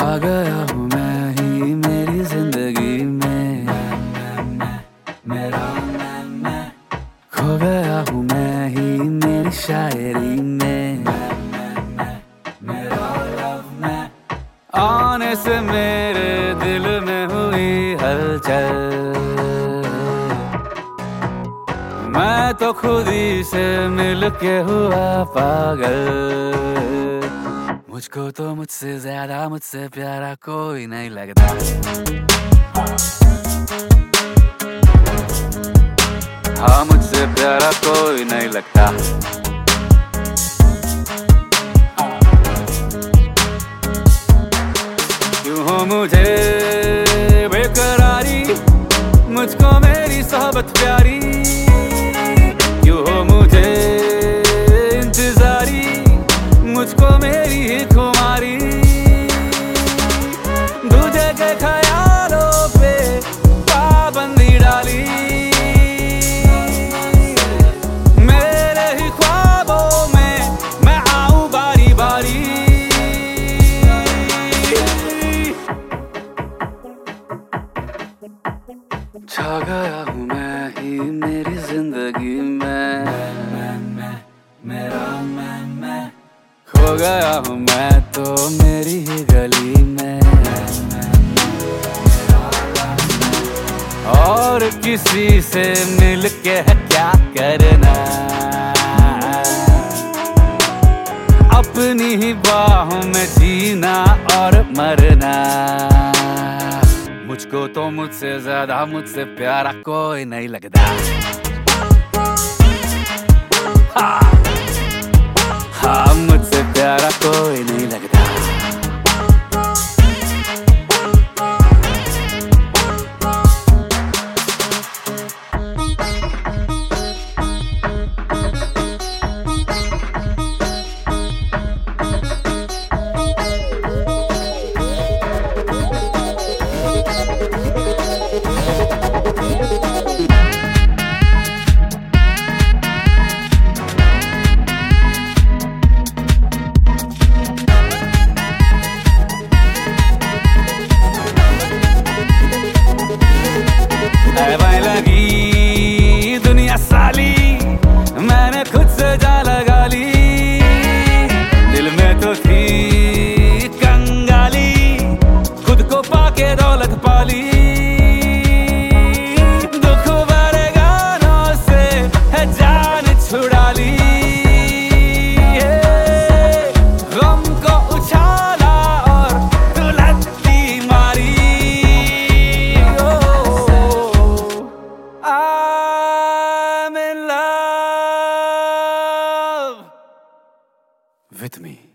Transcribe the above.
गया हूँ मैं ही मेरी जिंदगी में, खो गया हूँ मैं ही मेरी शायरी में। आने से मेरे दिल में हुई हलचल, मैं तो खुद ही से मिल के हुआ पागल। मुझको तो मुझसे ज्यादा मुझसे प्यारा कोई नहीं लगता। हाँ, मुझसे प्यारा कोई नहीं लगता। क्यों हो मुझे बेकरारी, मुझको मेरी सोहबत प्यारी। क्यों हो मुझे इंतजारी, मुझको मेरी ही खुमारी। दूजे के ख्यालों पे पाबंदी डाली, मेरे ही ख्वाबों में मैं आऊं बारी बारी। छा गया हूँ मैं ही मेरी जिंदगी में, खो गया हूँ मैं तो मेरी ही गली में। और किसी से मिल के है क्या करना, अपनी ही बाहों में जीना और मरना। मुझको तो मुझसे ज्यादा मुझसे प्यारा कोई नहीं लगता। हाँ, मुझसे प्यारा कोई नहीं लगता। लगी दुनिया साली, मैंने खुद से जा लगा ली। दिल में तो थी कंगाली, खुद को पाके दौलत पाली। दुख भरे गानों से है जान छुड़ा ली, गम को उछाला और दुलत्ती मारी। I'm in love with me.